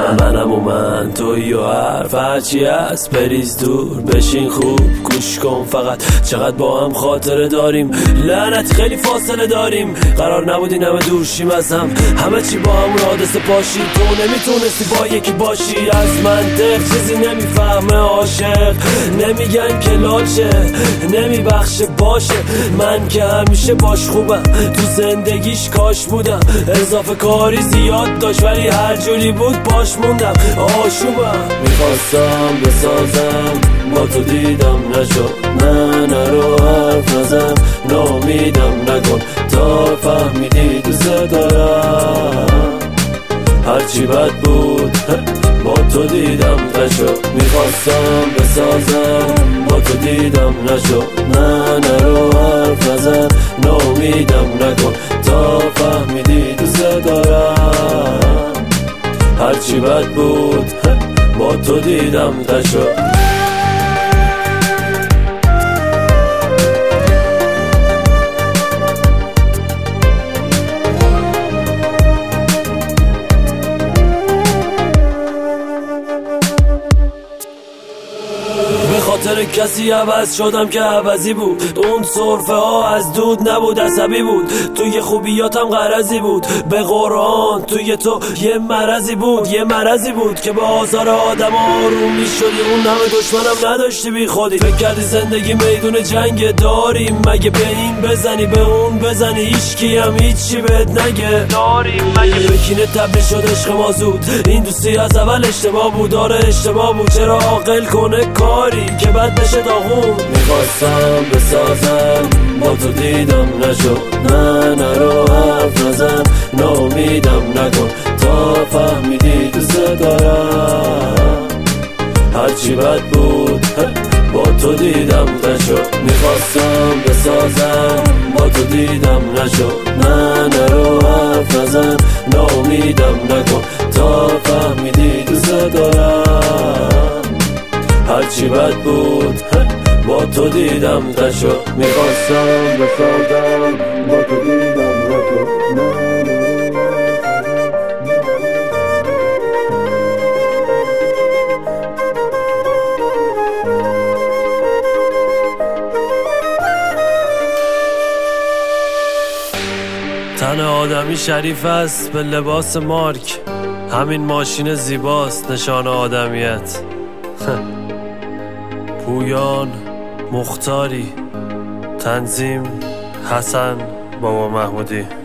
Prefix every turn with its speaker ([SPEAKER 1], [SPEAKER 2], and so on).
[SPEAKER 1] منم و من توی و حرف هرچی هست بریز دور بشین خوب گوش کن فقط چقدر با هم خاطره داریم لعنت خیلی فاصله داریم قرار نبود این همه دور شیم از هم همه چی با همون حادثه پاشی تو نمیتونستی با یکی باشی از منطق چیزی نمیفهمه عاشق نمیگن که لاشه نمیبخشه باشه من که همیشه باش خوبم تو زندگیش کاش بودم اضافه کاری زیاد داشت ولی هر جوری بود باش موندم آشوبم میخواستم بسازم با تو دیدم نشد نه نرو حرف نزن نامیدم نکن تا فهمیدی دوست دارم هرچی بد بود با تو دیدم نشد میخواستم بسازم با تو دیدم نشد نه نرو حرف نزن نامیدم نکن تا فهمیدی دوست دارم هرچی بد بود با تو دیدم نشد خاطر کسی عوض شدم که عوضی بود اون صرفه ها از دود نبود عصبی بود توی خوبیاتم غرضی بود به قرآن توی تو یه مرضی بود یه مرضی بود که به آزار آدم آروم می شدی اون همه دشمنم نداشتی بی خودی فکر کردی زندگی میدون جنگ داریم مگه به این بزنی به اون بزنی هیچکی هم هیچی بهت نگه داریم مگه بکینه تبدیل شد عشق ما زود این دوستی از اول اشتباه بود داره اشتباه بود چرا عاقل کنه کاری که بعد بشه داغون میخواستم بسازم با تو دیدم نشد نه نرو حرف نزن نامیدم نکن تا فهمیدی دوست دارم هرچی بد بود با تو دیدم نشد میخواستم بسازم با تو دیدم نشد نه نرو حرف نزن نامیدم نکن تا فهمیدی دوست دارم هرچی بد بود با تو دیدم نشد میخواستم بسازم با تو دیدم نشد تن آدمی شریف است به لباس مارک همین ماشین زیباست نشان آدمیت پویان مختاری تنظیم حسن بابا محمودی